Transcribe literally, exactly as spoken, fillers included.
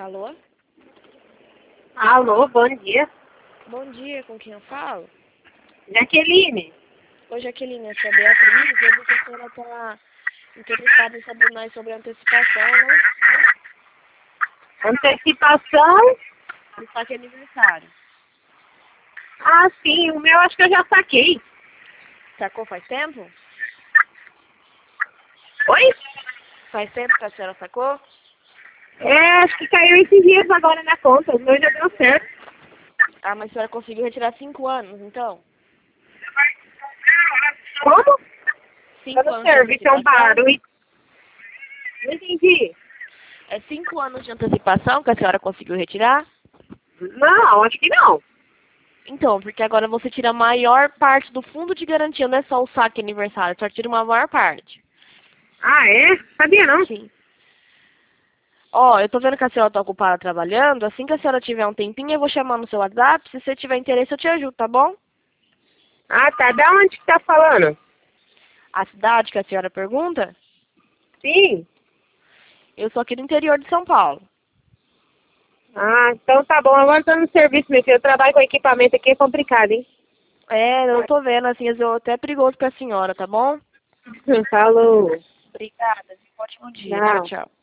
Alô? Alô, bom dia. Bom dia, com quem eu falo? Jaqueline. Oi, Jaqueline, essa é a Beatriz. Eu vi que a senhora está interessada em saber mais sobre a antecipação, né? Antecipação? Do saque aniversário. Ah, sim, o meu acho que eu já saquei. Sacou faz tempo? Oi? Faz tempo que a senhora sacou? É, acho que caiu esses dias agora na conta, o meu já deu certo. Ah, mas a senhora conseguiu retirar cinco anos, então? Como? Cinco Tá no anos de serviço, é um antecipação? barulho. Não entendi. É cinco anos de antecipação que a senhora conseguiu retirar? Não, acho que não. Então, porque agora você tira a maior parte do fundo de garantia, não é só o saque aniversário, só tira uma maior parte. Ah, é? Sabia não. Sim. Ó, eu tô vendo que a senhora tá ocupada trabalhando. Assim que a senhora tiver um tempinho, eu vou chamar no seu WhatsApp. Se você tiver interesse, eu te ajudo, tá bom? Ah, tá. Da onde que tá falando? A cidade que a senhora pergunta, Sim. eu sou aqui do interior de São Paulo. Ah, então tá bom. Agora eu tô no serviço, meu filho. Eu trabalho com equipamento aqui, é complicado, hein? É, eu tô vendo, assim, às vezes é até perigoso pra senhora, tá bom? Falou. Obrigada. Um ótimo dia. Tchau, Tchau. tchau.